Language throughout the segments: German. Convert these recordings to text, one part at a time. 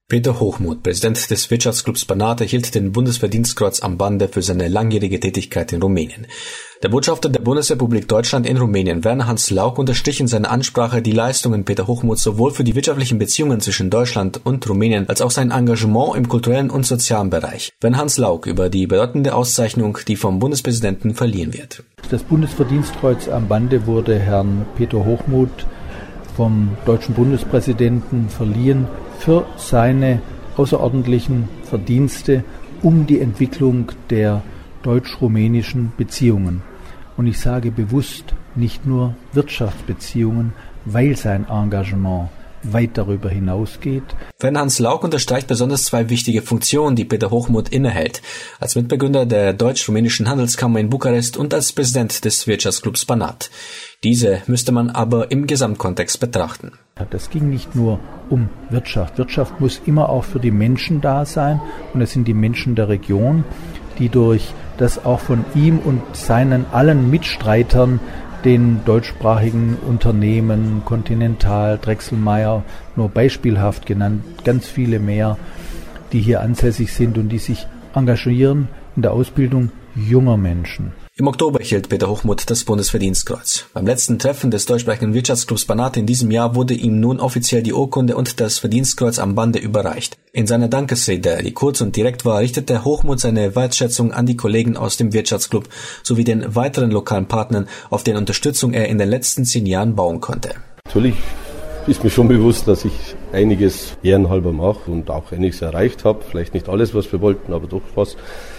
Peter Hochmuth, Präsident des Wirtschaftsclubs Banat, erhielt den Bundesverdienstkreuz am Bande für seine langjährige Tätigkeit in Rumänien. Der Botschafter der Bundesrepublik Deutschland in Rumänien, Werner Hans Lauck, unterstrich in seiner Ansprache die Leistungen Peter Hochmuths sowohl für die wirtschaftlichen Beziehungen zwischen Deutschland und Rumänien als auch sein Engagement im kulturellen und sozialen Bereich. Werner Hans Lauck über die bedeutende Auszeichnung, die vom Bundespräsidenten verliehen wird. Das Bundesverdienstkreuz am Bande wurde Herrn Peter Hochmuth vom deutschen Bundespräsidenten verliehen für seine außerordentlichen Verdienste um die Entwicklung der deutsch-rumänischen Beziehungen. Und ich sage bewusst nicht nur Wirtschaftsbeziehungen, weil sein Engagement weit darüber hinausgeht. Werner Hans Lauck unterstreicht besonders zwei wichtige Funktionen, die Peter Hochmuth innehält, als Mitbegründer der deutsch-rumänischen Handelskammer in Bukarest und als Präsident des Wirtschaftsclubs Banat. Diese müsste man aber im Gesamtkontext betrachten. Das ging nicht nur um Wirtschaft. Wirtschaft muss immer auch für die Menschen da sein, und es sind die Menschen der Region, die durch das auch von ihm und seinen allen Mitstreitern, den deutschsprachigen Unternehmen, Continental, Drechselmeier, nur beispielhaft genannt, ganz viele mehr, die hier ansässig sind und die sich engagieren in der Ausbildung junger Menschen. Im Oktober erhielt Peter Hochmuth das Bundesverdienstkreuz. Beim letzten Treffen des deutschsprachigen Wirtschaftsclubs Banat in diesem Jahr wurde ihm nun offiziell die Urkunde und das Verdienstkreuz am Bande überreicht. In seiner Dankesrede, die kurz und direkt war, richtete Hochmuth seine Wertschätzung an die Kollegen aus dem Wirtschaftsclub sowie den weiteren lokalen Partnern, auf deren Unterstützung er in den letzten 10 Jahren bauen konnte. Natürlich ist mir schon bewusst, dass ich einiges ehrenhalber mache und auch einiges erreicht habe. Vielleicht nicht alles, was wir wollten, aber doch was.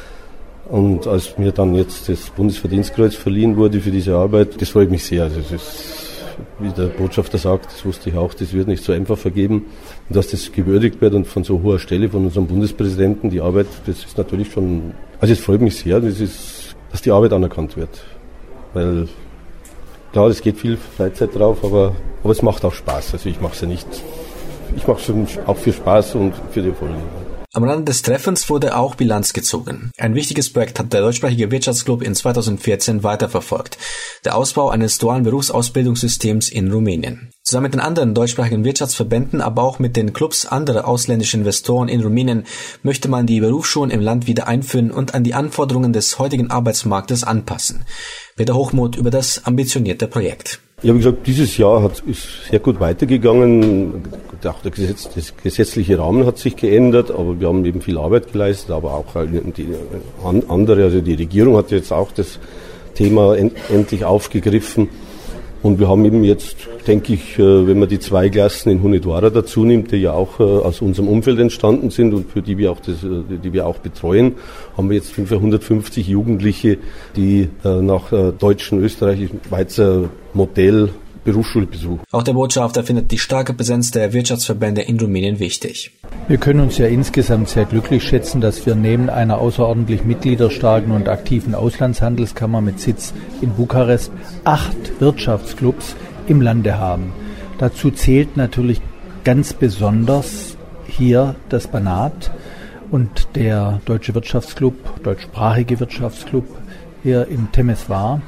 Und als mir dann jetzt das Bundesverdienstkreuz verliehen wurde für diese Arbeit, das freut mich sehr. Also es ist, wie der Botschafter sagt, das wusste ich auch, das wird nicht so einfach vergeben. Und dass das gewürdigt wird und von so hoher Stelle von unserem Bundespräsidenten, die Arbeit, das ist natürlich schon, also es freut mich sehr, dass die Arbeit anerkannt wird. Weil, klar, es geht viel Freizeit drauf, aber es macht auch Spaß. Also ich mache es ja nicht, ich mache es auch für Spaß und für die Erfolge. Am Rande des Treffens wurde auch Bilanz gezogen. Ein wichtiges Projekt hat der deutschsprachige Wirtschaftsclub in 2014 weiterverfolgt. Der Ausbau eines dualen Berufsausbildungssystems in Rumänien. Zusammen mit den anderen deutschsprachigen Wirtschaftsverbänden, aber auch mit den Clubs anderer ausländischer Investoren in Rumänien möchte man die Berufsschulen im Land wieder einführen und an die Anforderungen des heutigen Arbeitsmarktes anpassen. Peter Hochmuth über das ambitionierte Projekt. Ja, wie gesagt, dieses Jahr ist sehr gut weitergegangen. Auch der gesetzliche Rahmen hat sich geändert, aber wir haben eben viel Arbeit geleistet, aber auch die andere, also die Regierung hat jetzt auch das Thema endlich aufgegriffen. Und wir haben eben jetzt, denke ich, wenn man die 2 Klassen in Hunedoara dazu nimmt, die ja auch aus unserem Umfeld entstanden sind und für die wir auch betreuen, haben wir jetzt ungefähr 150 Jugendliche, die nach deutschen, österreichischen, Schweizer Modell Berufsschule besuchen. Auch der Botschafter findet die starke Präsenz der Wirtschaftsverbände in Rumänien wichtig. Wir können uns ja insgesamt sehr glücklich schätzen, dass wir neben einer außerordentlich mitgliederstarken und aktiven Auslandshandelskammer mit Sitz in Bukarest 8 Wirtschaftsclubs im Lande haben. Dazu zählt natürlich ganz besonders hier das Banat und der deutsche Wirtschaftsclub, deutschsprachige Wirtschaftsclub hier in Temeswar,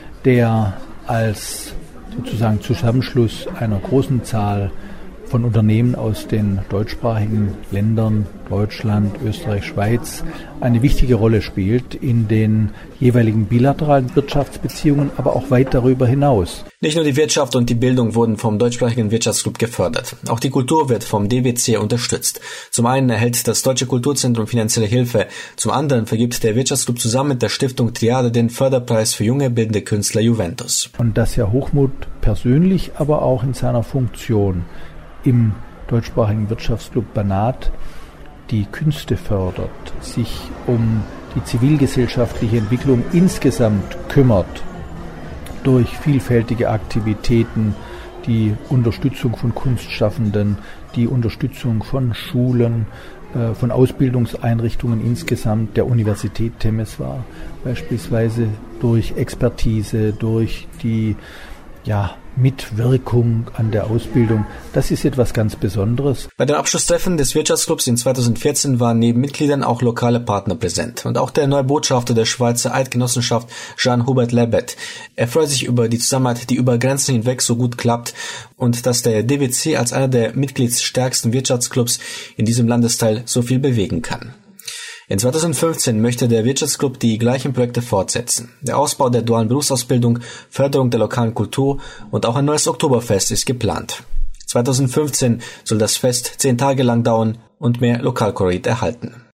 der als sozusagen Zusammenschluss einer großen Zahl von Unternehmen aus den deutschsprachigen Ländern, Deutschland, Österreich, Schweiz, eine wichtige Rolle spielt in den jeweiligen bilateralen Wirtschaftsbeziehungen, aber auch weit darüber hinaus. Nicht nur die Wirtschaft und die Bildung wurden vom deutschsprachigen Wirtschaftsclub gefördert. Auch die Kultur wird vom DWC unterstützt. Zum einen erhält das Deutsche Kulturzentrum finanzielle Hilfe, zum anderen vergibt der Wirtschaftsclub zusammen mit der Stiftung Triade den Förderpreis für junge bildende Künstler Juventus. Und dass Herr Hochmuth persönlich, aber auch in seiner Funktion im deutschsprachigen Wirtschaftsclub Banat die Künste fördert, sich um die zivilgesellschaftliche Entwicklung insgesamt kümmert, durch vielfältige Aktivitäten, die Unterstützung von Kunstschaffenden, die Unterstützung von Schulen, von Ausbildungseinrichtungen insgesamt, der Universität Temeswar beispielsweise, durch Expertise, durch die Mitwirkung an der Ausbildung. Das ist etwas ganz Besonderes. Bei dem Abschlusstreffen des Wirtschaftsclubs in 2014 waren neben Mitgliedern auch lokale Partner präsent. Und auch der neue Botschafter der Schweizer Eidgenossenschaft, Jean-Hubert Lebet. Er freut sich über die Zusammenarbeit, die über Grenzen hinweg so gut klappt und dass der DWC als einer der mitgliedsstärksten Wirtschaftsclubs in diesem Landesteil so viel bewegen kann. In 2015 möchte der Wirtschaftsclub die gleichen Projekte fortsetzen. Der Ausbau der dualen Berufsausbildung, Förderung der lokalen Kultur und auch ein neues Oktoberfest ist geplant. 2015 soll das Fest 10 Tage lang dauern und mehr Lokalkolorit erhalten.